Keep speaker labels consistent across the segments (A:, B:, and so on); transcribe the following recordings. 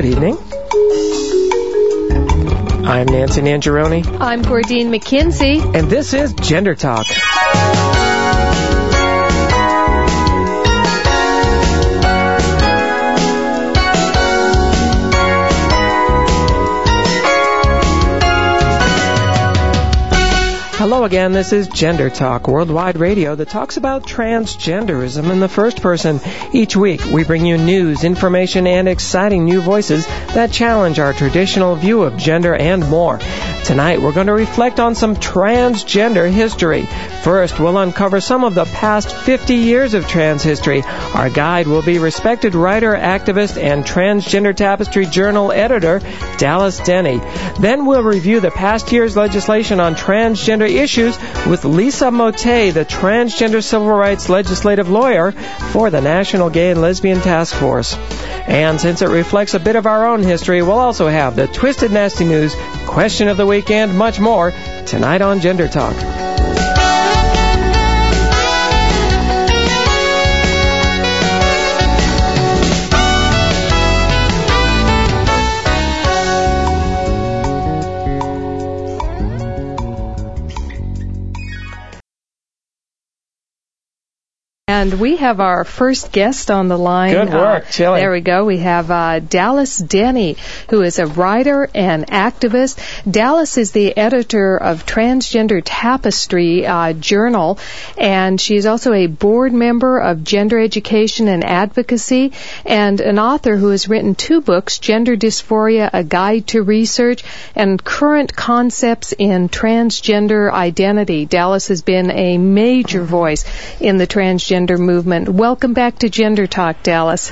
A: evening. I'm Nancy Nangeroni.
B: I'm Gordine McKenzie.
A: And this is Gender Talk. Hello again, this is Gender Talk, worldwide radio that talks about transgenderism in the first person. Each week, we bring you news, information, and exciting new voices that challenge our traditional view of gender and more. Tonight, we're going to reflect on some transgender history. First, we'll uncover some of the past 50 years of trans history. Our guide will be respected writer, activist, and Transgender Tapestry Journal editor, Dallas Denny. Then we'll review the past year's legislation on transgender issues with Lisa Motte, the transgender civil rights legislative lawyer for the National Gay and Lesbian Task Force. And since it reflects a bit of our own history, we'll also have the Twisted Nasty News, Question of the Week, and much more tonight on Gender Talk.
B: And we have our first guest on the line.
A: Good work, Chili.
B: There we go. We have Dallas Denny, who is a writer and activist. Dallas is the editor of Transgender Tapestry Journal, and she is also a board member of Gender Education and Advocacy, and an author who has written 2 books, Gender Dysphoria, A Guide to Research, and Current Concepts in Transgender Identity. Dallas has been a major voice in the transgender movement. Welcome back to Gender Talk, Dallas.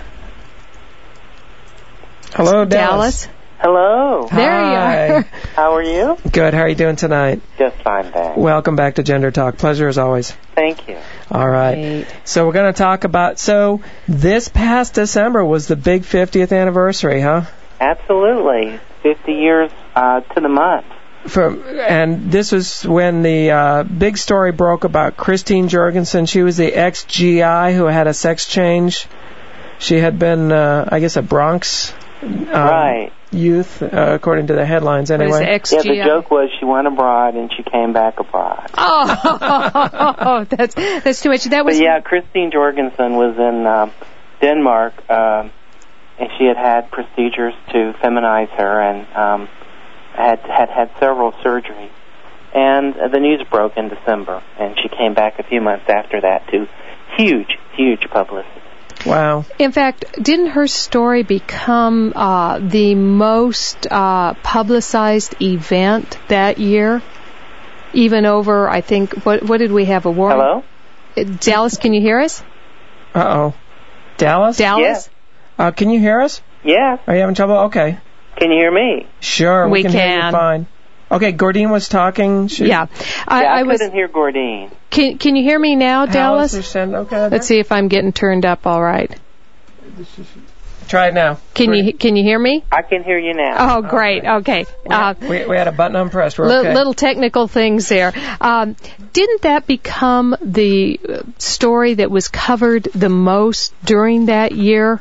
A: Hello, Dallas.
C: Hello.
B: There you are.
C: How are you?
A: Good. How are you doing tonight?
C: Just fine, thanks.
A: Welcome back to Gender Talk. Pleasure as always.
C: Thank you.
A: All right.
B: Great.
A: So we're going to talk about, this past December was the big 50th anniversary, huh?
C: Absolutely. 50 years to the month.
A: And this was when the big story broke about Christine Jorgensen. She was the ex-GI who had a sex change. She had been, I guess, a Bronx
C: right.
A: youth, according to the headlines anyway.
B: What is ex-GI?
C: Yeah, the joke was she went abroad and she came back abroad.
B: Oh, that's too much. That was.
C: But yeah, Christine Jorgensen was in Denmark, and she had procedures to feminize her and had several surgeries. And the news broke in December, and she came back a few months after that to huge publicity.
A: Wow.
B: In fact, didn't her story become the most publicized event that year? Even over, I think, what did we have, a war?
C: Hello?
B: Dallas, can you hear us?
A: Uh-oh. Dallas?
B: Dallas?
C: Yeah.
A: Can you hear us?
C: Yeah.
A: Are you having trouble? Okay.
C: Can you hear me?
A: Sure, we can hear you fine. Okay, Gordine was talking.
C: I couldn't hear Gordine.
B: Can you hear me now, Dallas?
A: Okay.
B: Let's see if I'm getting turned up all right.
A: Try it now.
B: Can you hear me?
C: I can hear you now.
B: Oh, great. Okay.
A: We had a button unpressed. We're okay.
B: Little technical things there. Didn't that become the story that was covered the most during that year?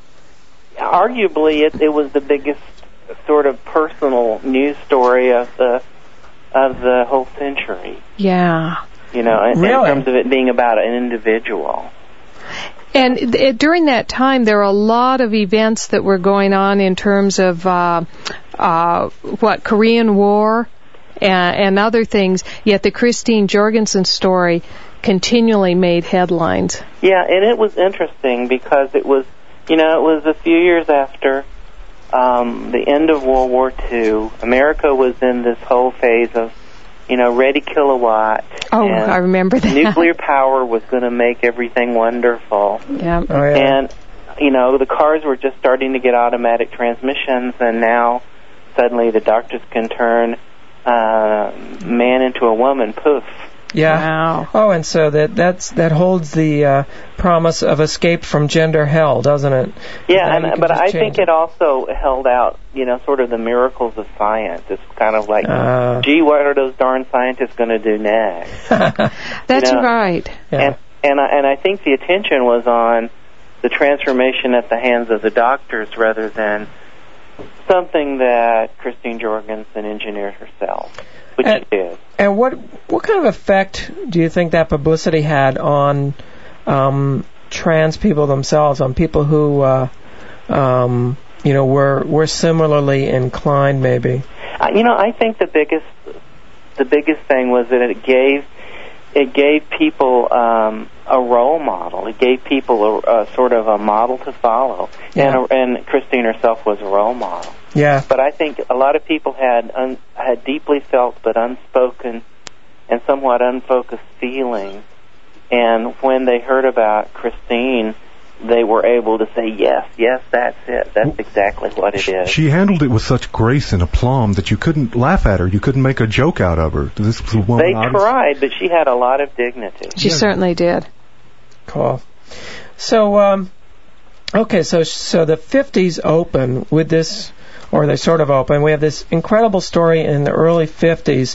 C: Arguably, it was the biggest sort of personal news story of the whole century.
B: Yeah.
C: You know, in
A: really?
C: terms of it being about an individual.
B: And during that time, there were a lot of events that were going on in terms of Korean War and other things. Yet the Christine Jorgensen story continually made headlines.
C: Yeah, and it was interesting because it was a few years after the end of World War II. America was in this whole phase of, ready kilowatt.
B: Oh, I remember that.
C: Nuclear power was going to make everything wonderful.
B: Yeah.
A: Oh, yeah.
C: And, the cars were just starting to get automatic transmissions, and now suddenly the doctors can turn man into a woman. Poof.
A: Yeah.
B: Wow.
A: Oh, and so that holds the promise of escape from gender hell, doesn't it?
C: Yeah, but I think it also held out, sort of the miracles of science. It's kind of like, gee, what are those darn scientists going to do next?
B: That's right.
A: Yeah.
C: And I think the attention was on the transformation at the hands of the doctors rather than something that Christine Jorgensen engineered herself, which she did.
A: And what kind of effect do you think that publicity had on trans people themselves, on people who were similarly inclined, maybe?
C: I think the biggest thing was that it gave people a role model. It gave people a sort of a model to follow, and Christine herself was a role model.
A: Yeah.
C: But I think a lot of people had deeply felt but unspoken and somewhat unfocused feelings, and when they heard about Christine, they were able to say, yes, that's it. That's exactly what it is.
D: She handled it with such grace and aplomb that you couldn't laugh at her. You couldn't make a joke out of her. This was a woman.
C: They tried, but she had a lot of dignity.
B: She certainly did.
A: Cool. So, okay, so the 50s open with this, or they sort of open. We have this incredible story in the early 50s,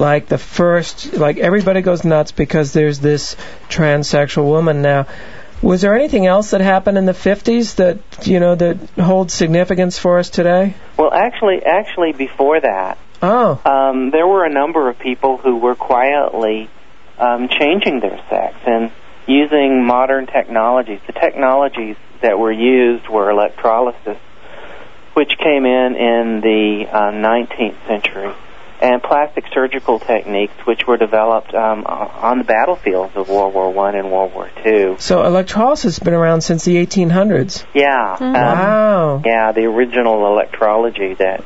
A: like everybody goes nuts because there's this transsexual woman now. Was there anything else that happened in the 50s that holds significance for us today?
C: Well, actually, before that, there were a number of people who were quietly changing their sex and using modern technologies. The technologies that were used were electrolysis, which came in the 19th century, and plastic surgical techniques, which were developed on the battlefields of World War I and World War II.
A: So electrolysis has been around since the 1800s?
C: Yeah.
A: Wow.
C: Yeah, the original electrology that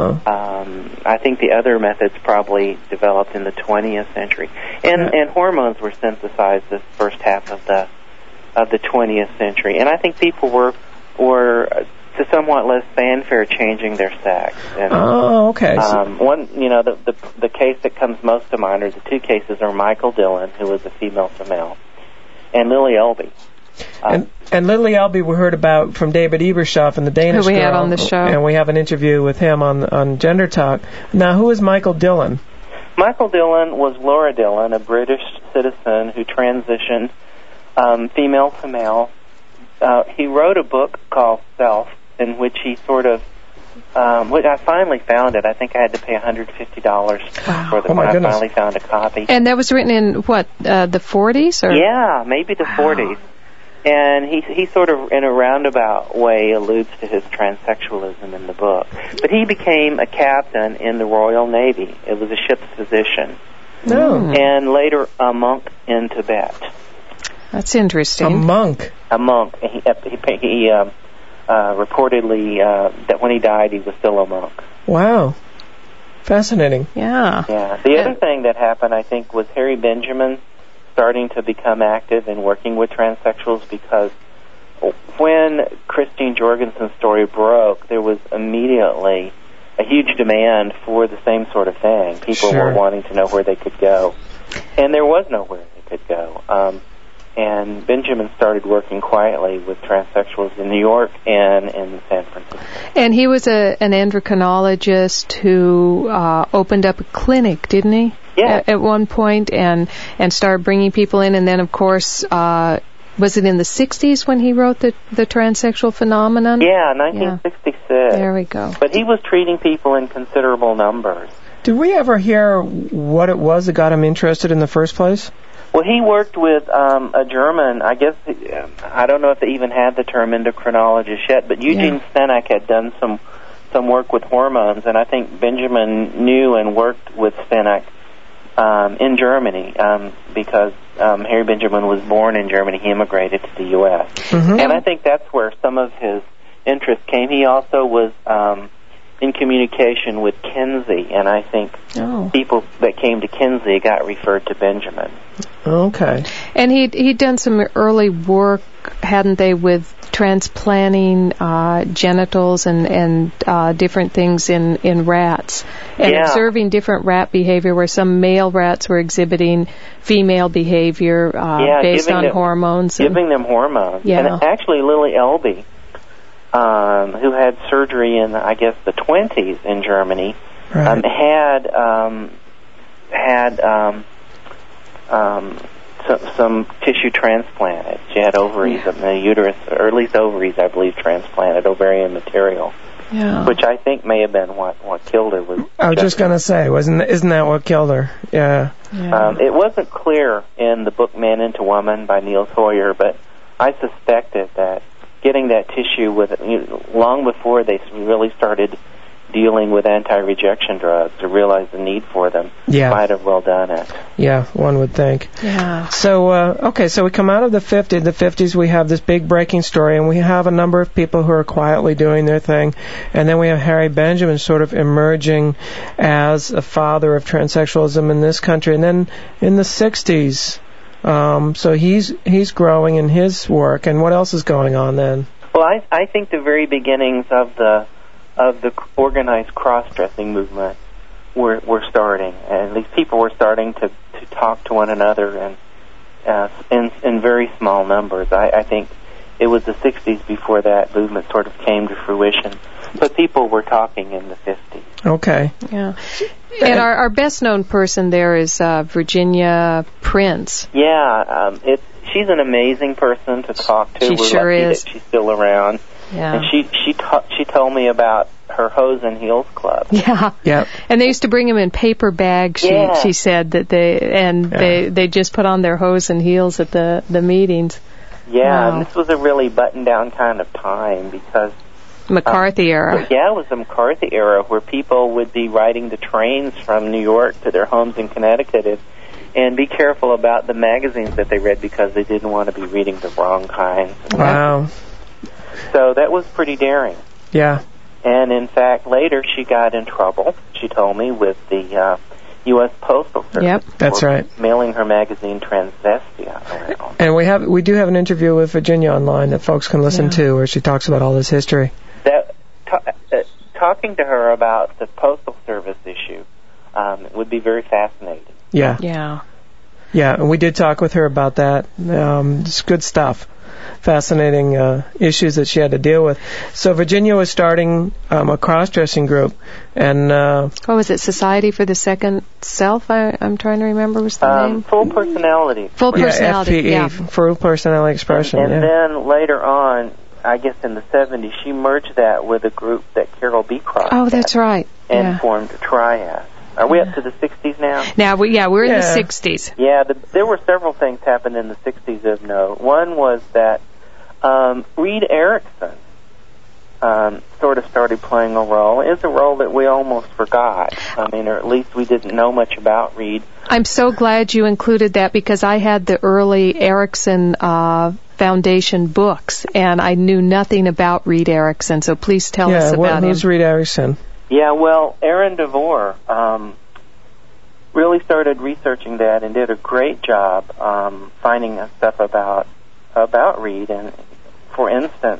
C: I think the other methods probably developed in the 20th century. And hormones were synthesized the first half of the 20th century. And I think people were to somewhat less fanfare changing their sex. And,
A: okay.
C: The case that comes most to mind, or the two cases, are Michael Dillon, who was a female to male, and Lily Elbe.
A: And Lily Elbe we heard about from David Ebershoff and the Danish
B: who we
A: Girl,
B: had on the show.
A: And we have an interview with him on Gender Talk. Now, who is Michael Dillon?
C: Michael Dillon was Laura Dillon, a British citizen who transitioned female to male. He wrote a book called Self, in which he sort of, I finally found it. I think I had to pay $150 for it when I finally found a copy.
B: And that was written in, what, the 40s? Or?
C: Yeah, maybe the 40s. And he sort of, in a roundabout way, alludes to his transsexualism in the book. But he became a captain in the Royal Navy. It was a ship's physician. And later a monk in Tibet.
B: That's interesting.
A: A monk?
C: A monk. He reportedly that when he died, he was still a monk.
A: Wow. Fascinating.
B: Yeah.
C: The other thing that happened, I think, was Harry Benjamin starting to become active in working with transsexuals, because when Christine Jorgensen's story broke, there was immediately a huge demand for the same sort of thing. People were wanting to know where they could go. And there was nowhere they could go. And Benjamin started working quietly with transsexuals in New York and in San Francisco. And
B: he was an endocrinologist who opened up a clinic, didn't he?
C: Yeah.
B: At one point, and started bringing people in. And then, of course, was it in the 60s when he wrote the Transsexual Phenomenon?
C: Yeah, 1966.
B: There we go.
C: But he was treating people in considerable numbers.
A: Did we ever hear what it was that got him interested in the first place?
C: Well, he worked with a German, I guess, I don't know if they even had the term endocrinologist yet, but Eugene Stenak had done some work with hormones, and I think Benjamin knew and worked with Stenak in Germany, because Harry Benjamin was born in Germany. He immigrated to the U.S. Mm-hmm. And I think that's where some of his interest came. He also was in communication with Kinsey, and I think people that came to Kinsey got referred to Benjamin.
A: Okay.
B: And he'd done some early work, hadn't they, with transplanting genitals and different things in rats, and observing different rat behavior, where some male rats were exhibiting female behavior based on hormones.
C: Giving them hormones.
B: Yeah.
C: And actually, Lily Elbe, who had surgery in, I guess, the 20s in Germany, had some tissue transplanted. She had ovaries in the uterus, or at least ovaries, I believe, transplanted, ovarian material.
B: Yeah.
C: which I think may have been what killed her.
A: I was just going to say, isn't that what killed her? Yeah.
C: It wasn't clear in the book Man into Woman by Niels Hoyer, but I suspected that getting that tissue long before they really started dealing with anti-rejection drugs to realize the need for them, might have well done it.
A: Yeah, one would think.
B: Yeah.
A: So, so we come out of the 50s, we have this big breaking story, and we have a number of people who are quietly doing their thing, and then we have Harry Benjamin sort of emerging as a father of transsexualism in this country, and then in the 60s, so he's growing in his work, and what else is going on then?
C: Well, I think the very beginnings of the organized cross-dressing movement were starting, and these people were starting to talk to one another in very small numbers. I think it was the 60s before that movement sort of came to fruition, but people were talking in the 50s.
A: Okay.
B: Yeah. And our best-known person there is Virginia Prince.
C: Yeah, she's an amazing person to talk to.
B: We're sure
C: lucky
B: is.
C: That she's still around.
B: Yeah.
C: And she told me about her Hose and Heels Club.
B: Yeah.
A: Yep.
B: And they used to bring them in paper bags. She said that they just put on their hose and heels at the meetings.
C: Yeah, and this was a really buttoned-down kind of time because
B: McCarthy era.
C: Yeah, it was the McCarthy era where people would be riding the trains from New York to their homes in Connecticut and be careful about the magazines that they read because they didn't want to be reading the wrong kinds.
A: Wow.
C: So that was pretty daring.
A: Yeah.
C: And in fact, later she got in trouble, she told me, with the U.S. Postal Service.
B: Yep.
A: That's right.
C: Mailing her magazine Transvestia around.
A: And we do have an interview with Virginia online that folks can listen to where she talks about all this history.
C: Talking to her about the Postal Service issue would be very fascinating.
A: Yeah.
B: Yeah.
A: Yeah, and we did talk with her about that. It's good stuff. Fascinating issues that she had to deal with. So Virginia was starting a cross-dressing group, and
B: what was it? Society for the Second Self? I'm trying to remember. Was the name?
C: Full Personality.
B: Full Personality.
A: FPE, Full Personality Expression.
C: And then later on, I guess in the 70s, she merged that with a group that Carol Beecroft.
B: Oh, that's right.
C: And formed Trias. Are we up to the 60s now?
B: Now, we're in the 60s.
C: Yeah, there were several things happened in the 60s of note. One was that Reed Erickson sort of started playing a role. It's a role that we almost forgot. I mean, or at least we didn't know much about Reed.
B: I'm so glad you included that because I had the early Erickson Foundation books, and I knew nothing about Reed Erickson, so please tell us about him.
A: Who's Reed Erickson?
C: Yeah, well, Aaron DeVore really started researching that and did a great job finding stuff about Reed. And for instance,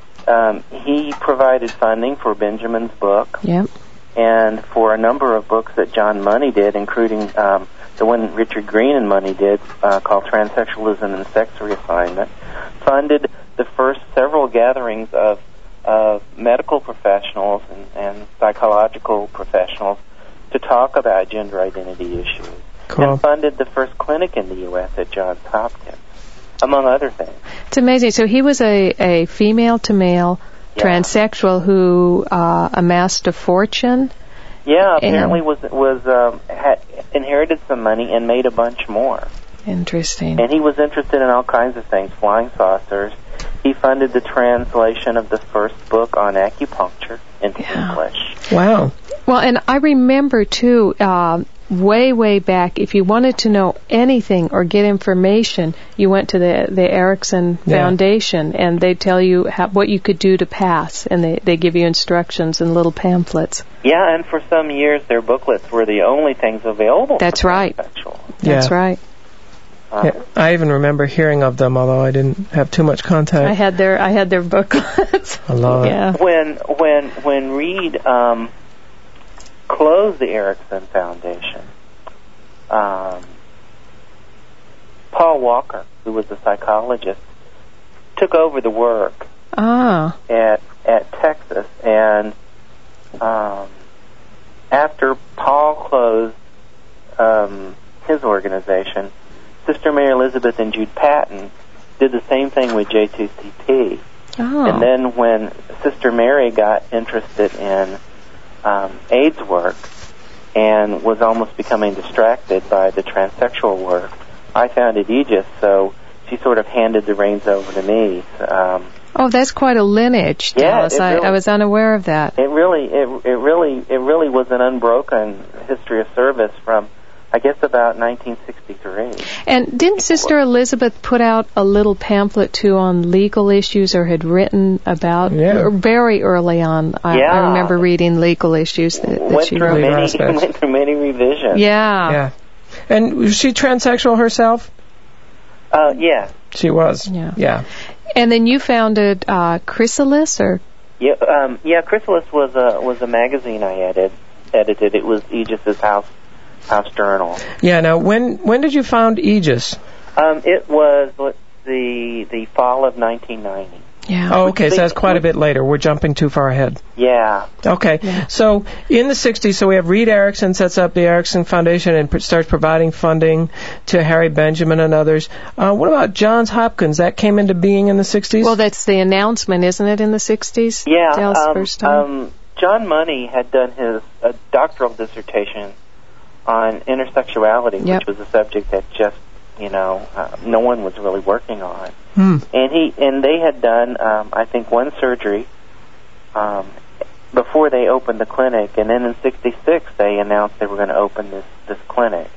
C: he provided funding for Benjamin's book, and for a number of books that John Money did, including the one Richard Green and Money did called Transsexualism and Sex Reassignment. Funded the first several gatherings of medical professionals and psychological professionals to talk about gender identity issues. Cool. And funded the first clinic in the U.S. at Johns Hopkins, among other things. It's
B: amazing. So he was a female-to-male transsexual who amassed a fortune.
C: Yeah, apparently had inherited some money and made a bunch more.
B: Interesting.
C: And he was interested in all kinds of things, flying saucers. He funded the translation of the first book on acupuncture into English.
A: Wow.
B: Well, and I remember, too, way back, if you wanted to know anything or get information, you went to the Erickson Foundation, and they tell you what you could do to pass, and they give you instructions and little pamphlets.
C: Yeah, and for some years, their booklets were the only things available.
B: That's right. That's right.
A: I even remember hearing of them, although I didn't have too much contact.
B: I had their booklets.
A: I love it.
C: When Reed closed the Erickson Foundation, Paul Walker, who was a psychologist, took over the work at Texas, and after Paul closed his organization, Sister Mary Elizabeth and Jude Patton did the same thing with J2CP.
B: Oh.
C: And then when Sister Mary got interested in AIDS work and was almost becoming distracted by the transsexual work, I founded Aegis, so she sort of handed the reins over to me.
B: Oh, that's quite a lineage, Dallas.
C: Yeah,
B: I was unaware of that.
C: It really was an unbroken history of service from, I guess, about 1963.
B: And didn't Sister Elizabeth put out a little pamphlet, too, on legal issues, or had written about, very early on? I remember reading legal issues that she wrote.
C: Went through many revisions.
B: Yeah.
A: And was she transsexual herself?
C: Yeah.
A: She was. Yeah.
B: And then you founded Chrysalis, or?
C: Yeah, Chrysalis was a magazine I edited. It was Aegis's house journal.
A: Yeah. Now, when did you found Aegis?
C: It was the fall of 1990.
B: Yeah.
A: Oh, okay, so that's quite a bit later. We're jumping too far ahead.
C: Yeah.
A: Okay. Yeah. So in the 60s, so we have Reed Erickson sets up the Erickson Foundation and starts providing funding to Harry Benjamin and others. What about Johns Hopkins? That came into being in the 60s?
B: Well, that's the announcement, isn't it, in the 60s?
C: Yeah.
B: Dallas first time?
C: John Money had done his doctoral dissertation on intersexuality, which was a subject that just, no one was really working on. And they had done, I think, one surgery before they opened the clinic, and then in '66 they announced they were going to open this clinic.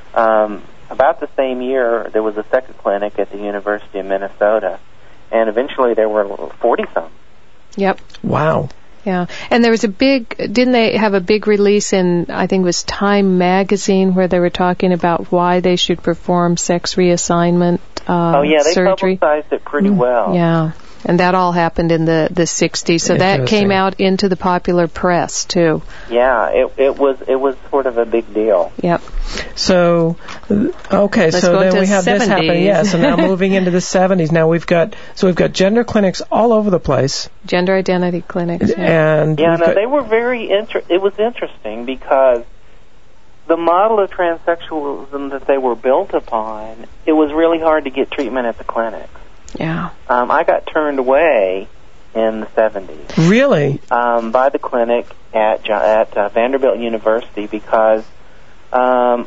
C: About the same year, there was a second clinic at the University of Minnesota, and eventually there were 40-some.
B: Yep.
A: Wow.
B: Yeah, and there was didn't they have a big release in, I think it was Time magazine, where they were talking about why they should perform sex reassignment
C: they
B: surgery?
C: publicized it pretty well.
B: Yeah, and that all happened in the 60s, so that came out into the popular press, too.
C: Yeah, it was sort of a big deal.
B: Yep.
A: So, okay,
B: Let's
A: so
B: go
A: then
B: to
A: we have
B: 70s.
A: this happening. Yeah, so now moving into the 70s. Now we've got gender clinics all over the place.
B: Gender identity clinics.
A: And
C: they were it was interesting because the model of transsexualism that they were built upon, it was really hard to get treatment at the clinics.
B: Yeah.
C: I got turned away in the 70s.
A: Really?
C: By the clinic at Vanderbilt University because I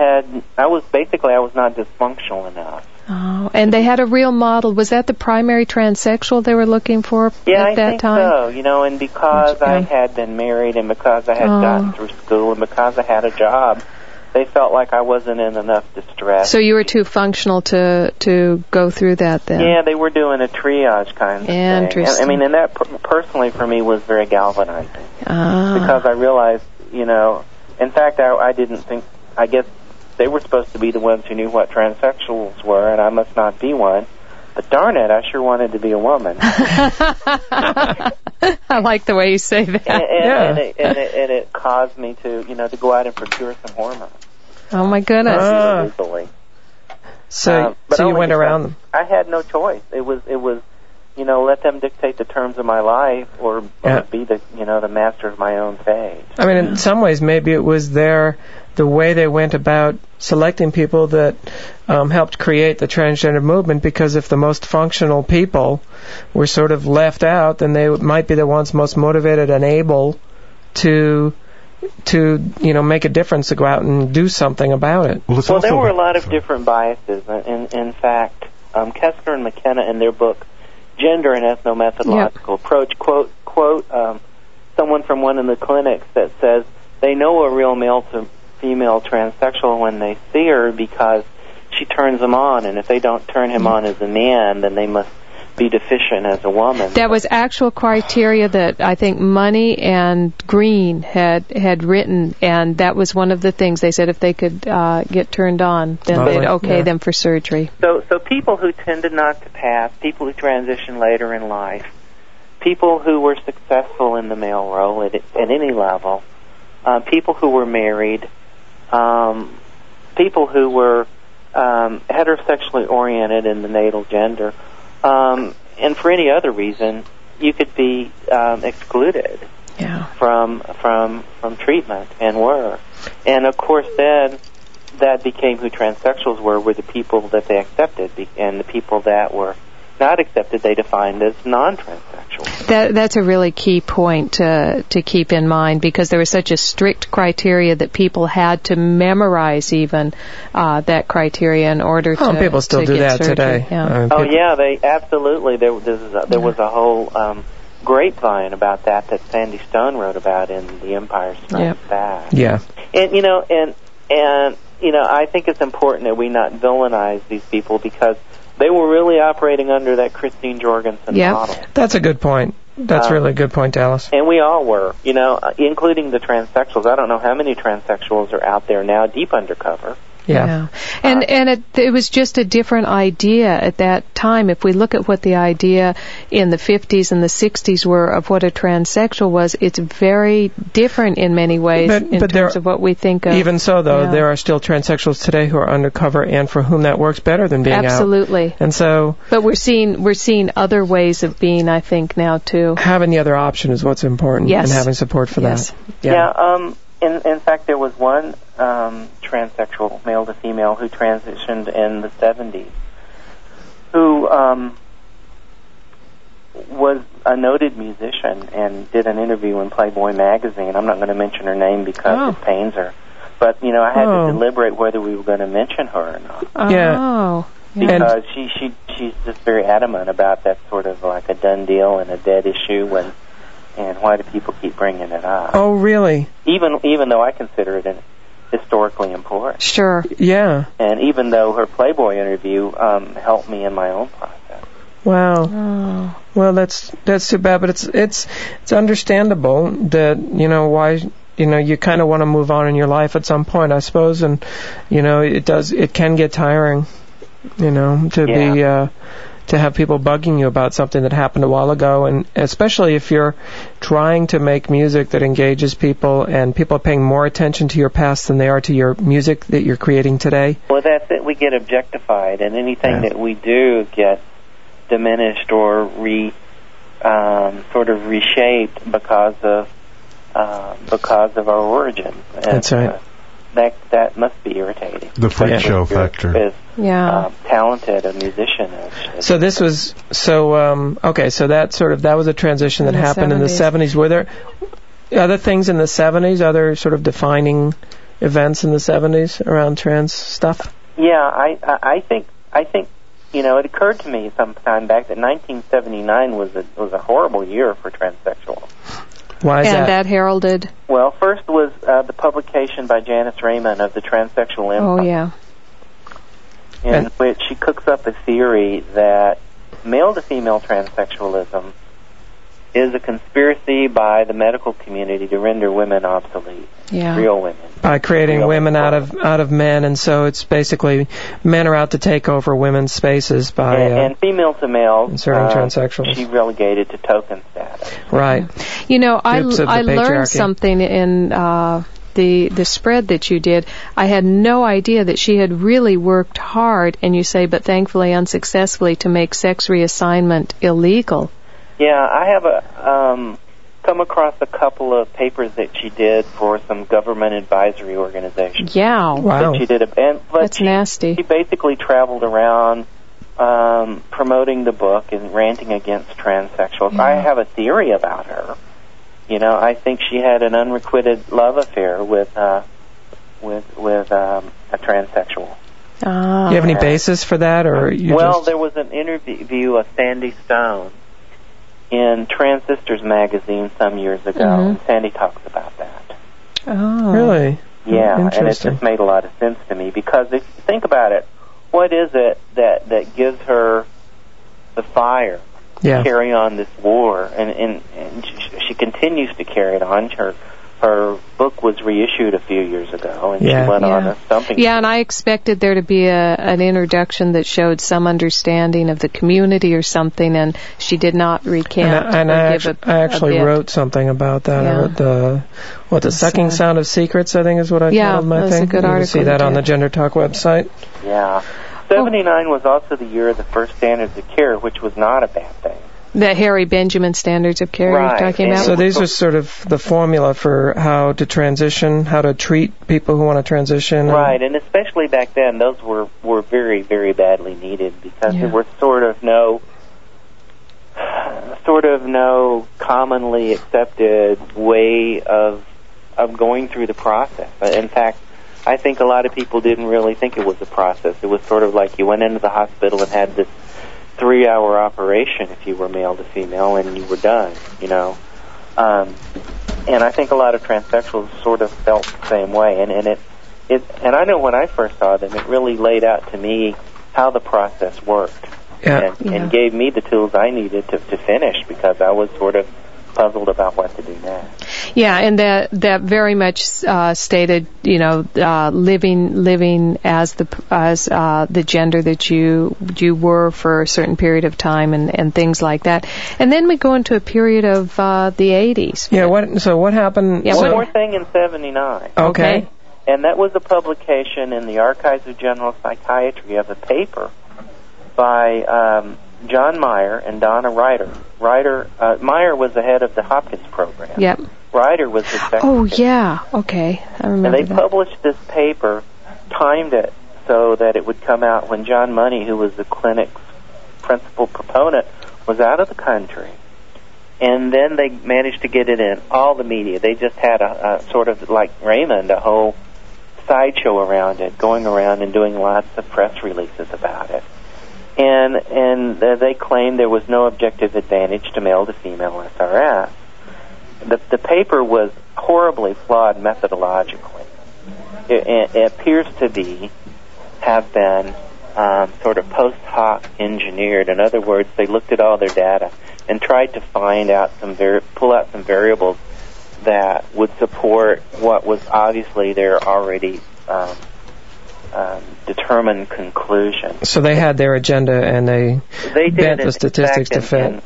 C: was not dysfunctional enough.
B: Oh, and they had a real model. Was that the primary transsexual they were looking for at that time?
C: Yeah, I think so. And because I had been married and because I had gotten through school and because I had a job, they felt like I wasn't in enough distress.
B: So you were too functional to go through that then?
C: Yeah, they were doing a triage kind of thing.
B: Interesting.
C: And that personally for me was very galvanizing. Because I realized, in fact, I didn't think, I guess they were supposed to be the ones who knew what transsexuals were, and I must not be one. But darn it, I sure wanted to be a woman.
B: I like the way you say that.
C: And it caused me to go out and procure some hormones.
B: Oh my goodness!
A: So you went around them.
C: I had no choice. It was let them dictate the terms of my life, or be the master of my own fate.
A: I mean, in some ways, maybe it was the way they went about selecting people that helped create the transgender movement, because if the most functional people were sort of left out, then they might be the ones most motivated and able to make a difference, to go out and do something about it.
C: Well, there were a lot of different biases. In fact, Kessler and McKenna in their book Gender and Ethnomethodological Approach quote someone from one of the clinics that says they know a real male to female transsexual when they see her because she turns them on, and if they don't turn him on as a man, then they must be deficient as a woman.
B: That was actual criteria that I think Money and Green had written, and that was one of the things they said if they could get turned on, then they'd okay them for surgery.
C: So people who tended not to pass, people who transition later in life, people who were successful in the male role at any level, people who were married, people who were heterosexually oriented in the natal gender, and for any other reason, you could be excluded from treatment, and were. And of course, then that became who transsexuals were the people that they accepted, and the people that were not accepted, they defined as non-transsexual.
B: That's a really key point to keep in mind, because there was such a strict criteria that people had to memorize even that criteria in order to
A: people still do
B: get
A: that
B: surgery.
A: today.
B: Yeah.
C: They absolutely. There was a whole grapevine about that Sandy Stone wrote about in The Empire Strikes Back.
A: Yeah.
C: And I think it's important that we not villainize these people, because they were really operating under that Christine Jorgensen model.
A: That's a good point. That's really a good point, Dallas.
C: And we all were, including the transsexuals. I don't know how many transsexuals are out there now, deep undercover.
A: Yeah.
B: And it was just a different idea at that time. If we look at what the idea in the 50s and the 60s were of what a transsexual was, it's very different in many ways in terms of what we think of.
A: Even so, though, there are still transsexuals today who are undercover and for whom that works better than being
B: Absolutely.
A: out. And so...
B: But we're seeing other ways of being, I think, now, too.
A: Having the other option is what's important.
B: Yes.
A: And having support for that.
C: Yeah, in fact, there was one transsexual, male to female, who transitioned in the 70s, who was a noted musician and did an interview in Playboy magazine. I'm not going to mention her name because it pains her. But, I had to deliberate whether we were going to mention her or not. Because she's just very adamant about that sort of like a done deal and a dead issue, and why do people keep bringing it up?
A: Oh, really?
C: Even though I consider it historically important.
B: Sure.
A: Yeah.
C: And even though her Playboy interview helped me in my own process.
A: Wow. Oh. Well, that's too bad, but it's understandable that why you kind of want to move on in your life at some point, I suppose, and it can get tiring, to have people bugging you about something that happened a while ago, and especially if you're trying to make music that engages people and people are paying more attention to your past than they are to your music that you're creating today.
C: Well, that's it. We get objectified, and anything that we do gets diminished or sort of reshaped because of our origin. And,
A: that's right.
C: That must be irritating.
D: The freak show factor.
C: Talented a musician is.
A: So this was so that was a transition that happened in the 70s. Were there other things in the 70s, other sort of defining events in the 70s around trans stuff?
C: Yeah, I think it occurred to me sometime back that 1979 was a horrible year for transsexuals.
A: Why is that?
B: And that heralded?
C: Well, first was the publication by Janice Raymond of the Transsexual Empire.
B: Oh, yeah.
C: In which she cooks up a theory that male-to-female transsexualism is a conspiracy by the medical community to render women obsolete, real women.
A: By creating women out of men, and so it's basically men are out to take over women's spaces by...
C: and female to male,
A: inserting transsexuals.
C: She relegated to token status.
A: Right.
B: I learned something in the spread that you did. I had no idea that she had really worked hard, and you say, but thankfully unsuccessfully, to make sex reassignment illegal.
C: Yeah, I have come across a couple of papers that she did for some government advisory organizations.
B: Yeah.
A: Wow.
C: She did
B: That's nasty.
C: She basically traveled around promoting the book and ranting against transsexuals. Yeah. I have a theory about her. I think she had an unrequited love affair with a transsexual.
A: Do you have any basis for that, or
C: there was an interview of Sandy Stone in Transistors magazine some years ago, and Sandy talks about that.
A: Oh, really?
C: Yeah, and it just made a lot of sense to me, because if you think about it, what is it that gives her the fire to carry on this war? And she continues to carry it on. Her book was reissued a few years ago, and she went on a stumping.
B: Yeah, and I expected there to be an introduction that showed some understanding of the community or something, and she did not recant.
A: And I actually wrote something about that. I wrote the Sucking Sound of Secrets, I think is what I titled my thing.
B: Yeah, that's a good article.
A: You can see that on the Gender Talk website.
C: Yeah. 79 was also the year of the first standards of care, which was not a bad thing.
B: The Harry Benjamin standards of care you're talking about?
A: So these are sort of the formula for how to transition, how to treat people who want to transition.
C: Right, and especially back then, those were very, very badly needed, because there were sort of no sort of no commonly accepted way of going through the process. In fact, I think a lot of people didn't really think it was a process. It was sort of like you went into the hospital and had this 3-hour operation if you were male to female, and you were done, you know. And I think a lot of transsexuals sort of felt the same way. And I know when I first saw them, it really laid out to me how the process worked.
A: Yeah.
C: And gave me the tools I needed to finish, because I was sort of puzzled about what to do next.
B: Yeah, and that very much stated, you know, living as the gender that you were for a certain period of time, and things like that. And then we go into a period of the 80s.
A: Yeah. What happened?
B: Yeah,
C: One more thing in 79.
A: Okay.
C: And that was a publication in the Archives of General Psychiatry of a paper by John Meyer and Donna Ryder. Meyer was the head of the Hopkins program.
B: Yep.
C: Ryder was the secretary.
B: Oh, yeah. Okay. I remember
C: And they published this paper, timed it so that it would come out when John Money, who was the clinic's principal proponent, was out of the country. And then they managed to get it in all the media. They just had a sort of like Raymond, a whole sideshow around it, going around and doing lots of press releases about it. And they claimed there was no objective advantage to male to female SRS. The paper was horribly flawed methodologically. It appears to have been sort of post hoc engineered. In other words, they looked at all their data and tried to find out pull out some variables that would support what was obviously their already determined conclusion.
A: So they had their agenda, and they bent the statistics to fit.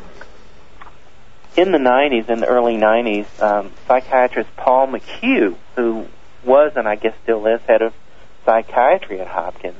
C: In the early 90s, psychiatrist Paul McHugh, who was and I guess still is head of psychiatry at Hopkins,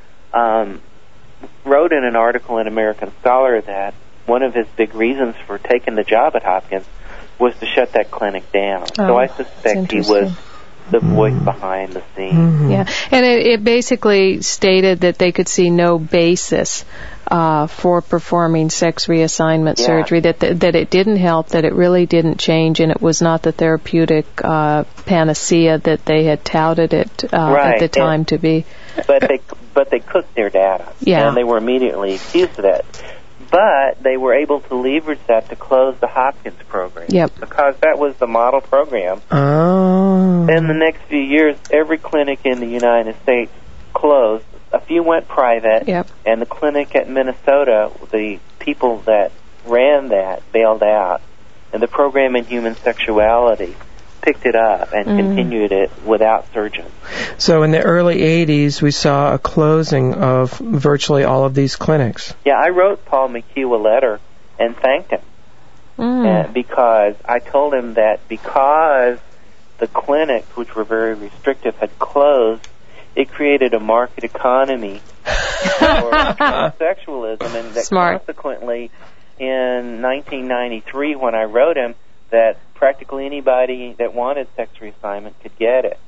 C: wrote in an article in American Scholar that one of his big reasons for taking the job at Hopkins was to shut that clinic down. So I suspect he was the voice behind the scenes.
B: Mm-hmm. Yeah, and it basically stated that they could see no basis for performing sex reassignment surgery, that it didn't help, that it really didn't change, and it was not the therapeutic panacea that they had touted it at the time to be.
C: But they cooked their data,
B: and
C: they were immediately accused of that. But they were able to leverage that to close the Hopkins program.
B: Yep.
C: Because that was the model program.
A: Oh.
C: In the next few years, every clinic in the United States closed. A few went private.
B: Yep.
C: And the clinic at Minnesota, the people that ran that bailed out. And the program in human sexuality picked it up and continued it without surgeons.
A: So in the early 80s, we saw a closing of virtually all of these clinics.
C: Yeah, I wrote Paul McHugh a letter and thanked him because I told him that because the clinics, which were very restrictive, had closed, it created a market economy for transsexualism, and that consequently in 1993 when I wrote him, that practically anybody that wanted sex reassignment could get it.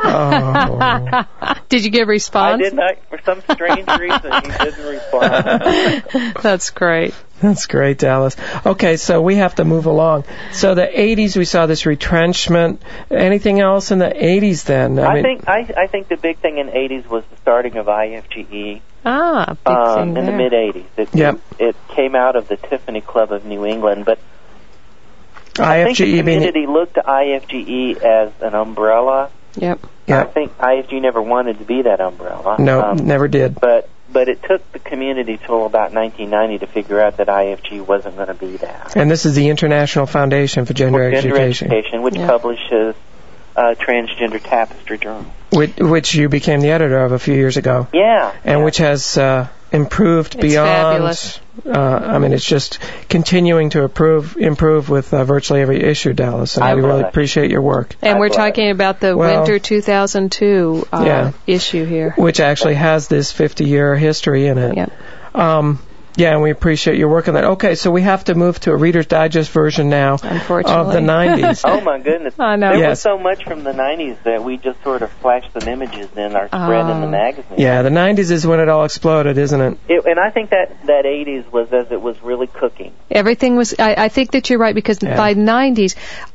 B: Did you get a response?
C: I did not. For some strange reason, he didn't respond.
B: That's great.
A: That's great, Dallas. Okay, so we have to move along. So the 80s, we saw this retrenchment. Anything else in the 80s then?
C: I think the big thing in the 80s was the starting of IFGE.
B: Big thing
C: in the mid-80s. It came out of the Tiffany Club of New England, but I think the community looked to IFGE as an umbrella.
B: Yep.
C: I think IFGE never wanted to be that umbrella.
A: No, never did.
C: But it took the community till about 1990 to figure out that IFGE wasn't going to be that.
A: And this is the International Foundation for Gender Education,
C: which publishes Transgender Tapestry Journal.
A: Which you became the editor of a few years ago.
C: Yeah.
A: And which has improved beyond.
B: Fabulous.
A: It's just continuing to improve with virtually every issue, Dallas. And we really appreciate your work.
B: And we're talking about the winter 2002 issue here,
A: which actually has this 50-year history in it.
B: Yep.
A: Yeah, and we appreciate your work on that. Okay, so we have to move to a Reader's Digest version now of
B: Unfortunately.
A: the 90s.
C: Oh, my goodness.
B: I know.
C: There
A: Yes.
C: was so much from the 90s that we just sort of flashed some images in our spread in the magazine.
A: Yeah, the 90s is when it all exploded, isn't it?
C: And I think that 80s was as it was really cooking.
B: Everything was. I think that you're right, because by 90s,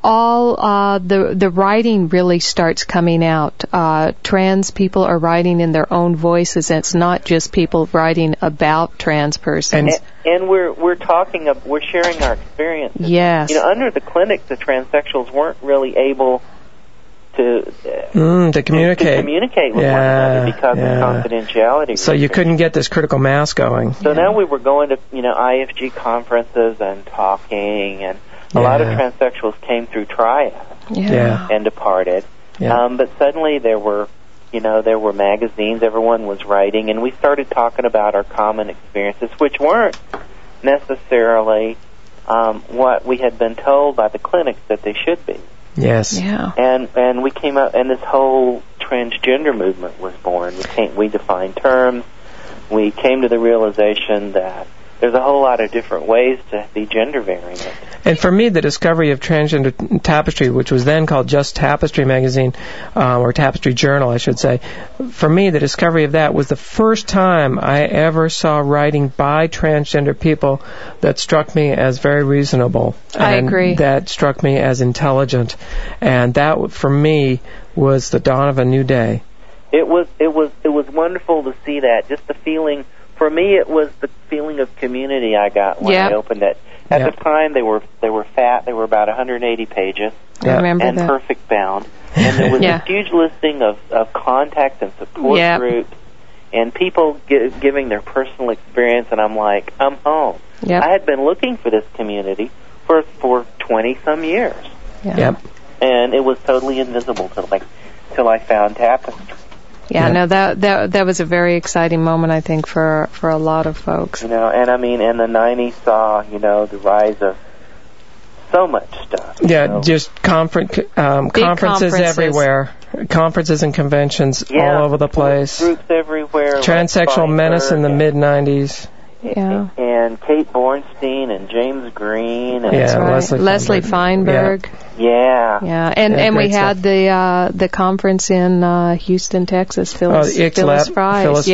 B: all the writing really starts coming out. Trans people are writing in their own voices. And it's not just people writing about trans persons.
C: And we're talking. We're sharing our experiences.
B: Yes.
C: Under the clinic, the transsexuals weren't really able to
A: communicate.
C: To communicate with one another because of confidentiality.
A: So you couldn't get this critical mass going.
C: So now we were going to, IFG conferences and talking, and a lot of transsexuals came through Triad and departed.
A: Yeah.
C: But suddenly there were magazines, everyone was writing, and we started talking about our common experiences, which weren't necessarily what we had been told by the clinics that they should be.
A: Yes.
B: Yeah.
C: And we came up, and this whole transgender movement was born. We defined terms. We came to the realization that there's a whole lot of different ways to be gender variant.
A: And for me, the discovery of Transgender Tapestry, which was then called just Tapestry Magazine, or Tapestry Journal, I should say, for me, the discovery of that was the first time I ever saw writing by transgender people that struck me as very reasonable.
B: I agree.
A: That struck me as intelligent. And that, for me, was the dawn of a new day.
C: It was wonderful to see that. Just the feeling. For me, it was the feeling of community I got when I opened it. At the time, they were fat. They were about 180 pages.
B: I remember
C: and
B: that.
C: perfect bound. And there was a huge listing of contacts and support groups and people giving their personal experience. And I'm like, I'm home.
B: Yep.
C: I had been looking for this community for 20-some years.
B: Yeah.
C: And it was totally invisible till I found Tapestry.
B: Yeah, no, that was a very exciting moment, I think, for a lot of folks.
C: And the 90s saw, the rise of so much stuff.
A: Yeah, just conferences everywhere. Conferences and conventions all over the place.
C: Groups everywhere.
A: Transsexual Menace in the mid-90s.
B: Yeah.
C: And Kate Bornstein and James Green. And
B: Leslie Feinberg.
C: Yeah.
B: And we had the conference in Houston, Texas. Phyllis Fry.
C: Phyllis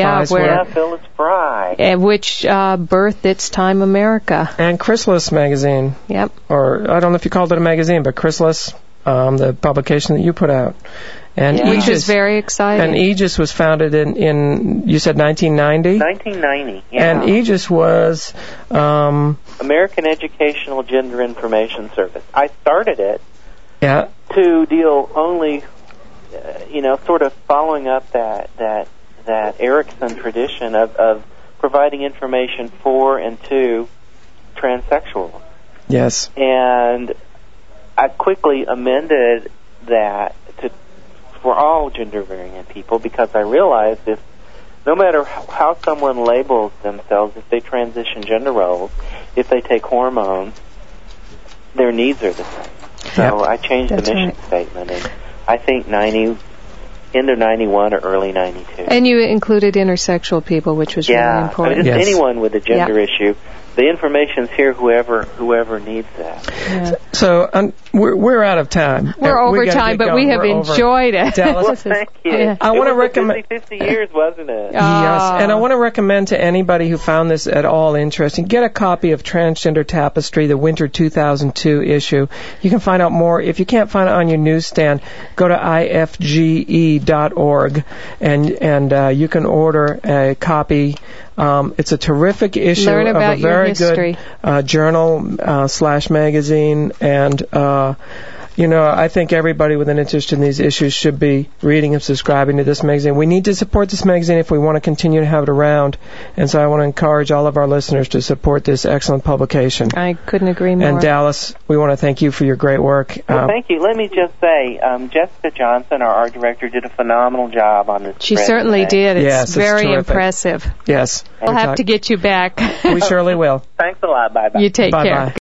C: Fry.
B: Which birthed It's Time America.
A: And Chrysalis magazine.
B: Yep.
A: Or I don't know if you called it a magazine, but Chrysalis, the publication that you put out. And
B: Which is very exciting.
A: And Aegis was founded in you said 1990?
C: 1990, yeah.
A: And Aegis was
C: American Educational Gender Information Service. I started it to deal only, sort of following up that Erickson tradition of providing information for and to transsexuals.
A: Yes.
C: And I quickly amended that for all gender variant people, because I realized no matter how someone labels themselves, if they transition gender roles, if they take hormones, their needs are the same. So I changed the mission statement, and I think end of 91 or early 92.
B: And you included intersexual people, which was really important.
C: Just anyone with a gender issue. The information's here, whoever needs that.
B: Yeah.
A: So we're out of time.
B: We're over time, but we have enjoyed it.
C: Well, thank you.
A: Yeah. I want to recommend
C: 50 years, wasn't it?
A: Yes, and I want to recommend to anybody who found this at all interesting, get a copy of Transgender Tapestry, the Winter 2002 issue. You can find out more. If you can't find it on your newsstand, go to ifge.org and you can order a copy. It's a terrific issue of a very good journal / magazine, and I think everybody with an interest in these issues should be reading and subscribing to this magazine. We need to support this magazine if we want to continue to have it around, and so I want to encourage all of our listeners to support this excellent publication.
B: I couldn't agree more.
A: And Dallas, we want to thank you for your great work.
C: Well, thank you. Let me just say, Jessica Johnson, our art director, did a phenomenal job on this.
B: She certainly did. It's very impressive.
A: Yes.
B: We'll have to get you back.
A: We surely will.
C: Thanks a lot. Bye-bye.
B: You take care.